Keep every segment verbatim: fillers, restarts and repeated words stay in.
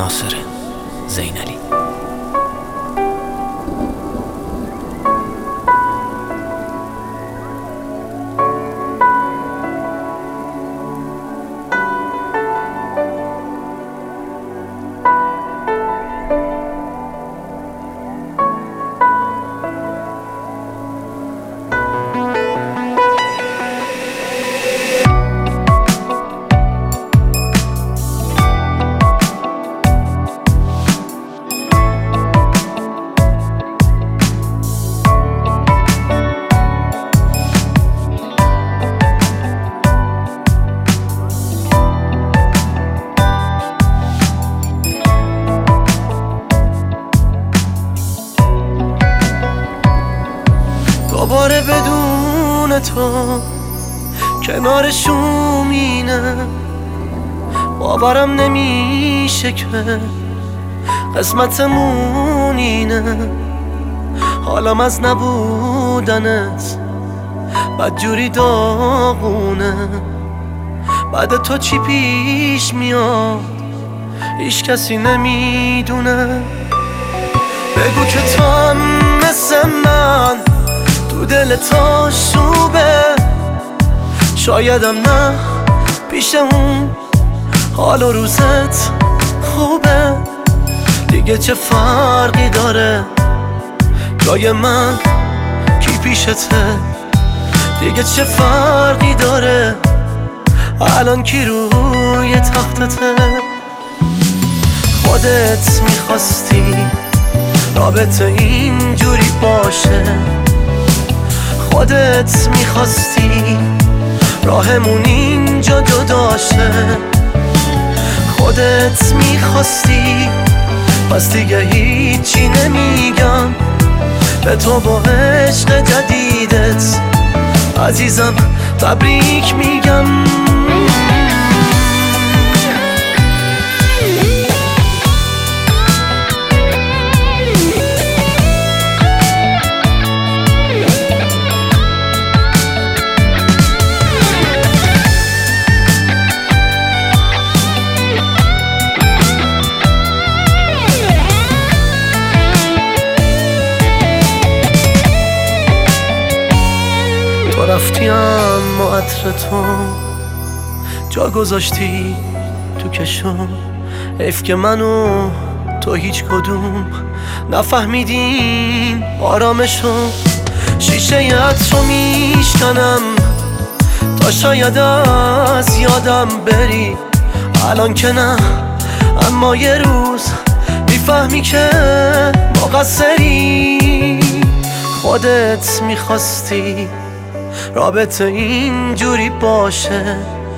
ناصر زینلی. دوباره بدون تو کنار شومینه، باورم نمیشه که قسمتمون اینه. حالم از نبودنت بدجوری داغونه. بعد تو چی پیش میاد هیچ کسی نمیدونه. بگو که تو هم مثل من تو دل تو شوبه، شایدم نه پیش اون حال و روزت خوبه. دیگه چه فرقی داره جای من کی پیشته؟ دیگه چه فرقی داره الان کی روی تختته؟ خودت میخواستی رابطه اینجوری باشه، خودت میخواستی راهمون اینجا جدا شه، خودت میخواستی. پس دیگه هیچی نمیگم به تو با عشق جدیدت عزیزم تبریک میگم. تو رفتی اما عطر تو جا گذاشتی تو کشم. حیف که منو تو هیچ کدوم نفهمیدیم آرامشو. شیشه عطر رو میشکنم تا شاید از یادم بری، الان که نه اما یه روز میفهمی که مقصری. خودت میخواستی رابطه اینجوری باشه،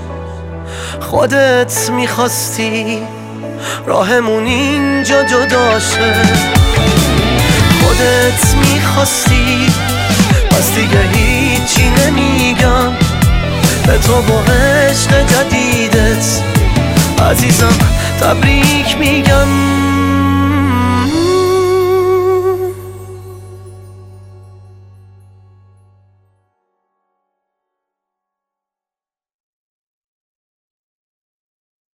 خودت میخواستی راهمون اینجا جدا شه، خودت میخواستی. پس دیگه هیچی نمیگم به تو با عشق جدیدت عزیزم تبریک میگم.